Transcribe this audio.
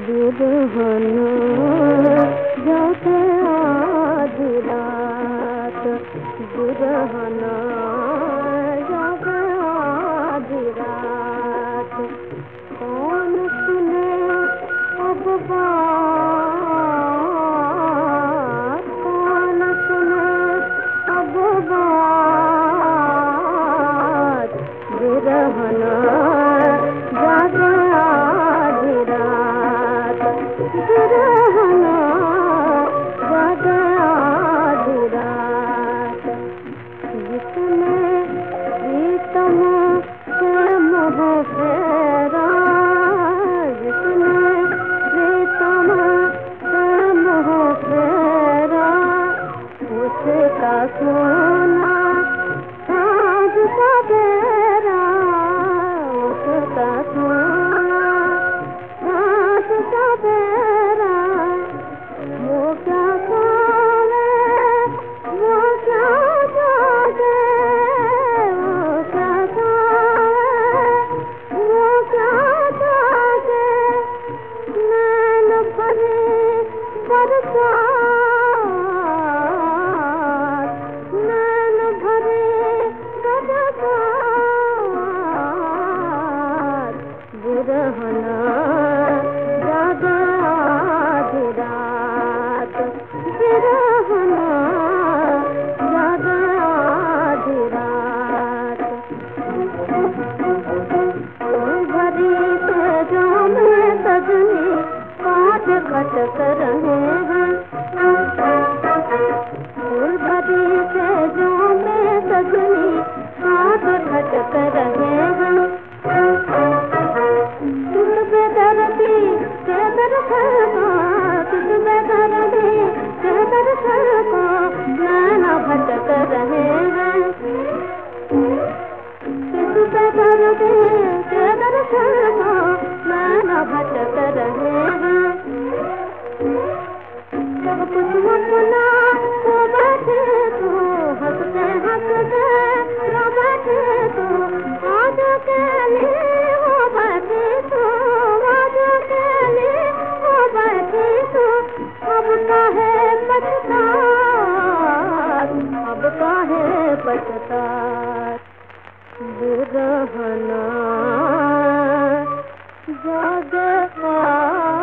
बिरहना जागे आधी रात, बिरहना जागे आधी रात। कौन सुने अब बात, कौन सुने अब बात, बिरहना जागे आधी रात, बिरहना जागे आधी रात। जिसने प्रीतम से मोह फेरा, जिसने प्रीतम से मोह फेरा, उसका सोना साँझ सवेरा, उसका सोना साँझ सवेरा। वो क्या सोवे, वो क्या जागे, वो क्या सोवे, वो क्या जागे। नैन भरे बरसात, नैन भरे बरसात, बिरहना जागे आधी रात, बिरहना जागे आधी रात। फूल भरी सेजों में सजनी काट खटक रहे हैं, फूल भरी सेजों में सजनी काट खटक रहे हैं। तुझ बेदर्दी के दर्शन को, तुझ बेदर्दी के दर्शन को नैना भटक रहे हैं। तुझ बेदर्दी के दर्शन को नैना भटक रहे हैं। सब कुछ अपना हो बैठे तो हंसते हंसते रो बैठे तो, आज के लिए हो बैठे तो, आज के लिए हो बैठे तो। अब काहे पछतात, अब काहे पछतात, बिरहना जागे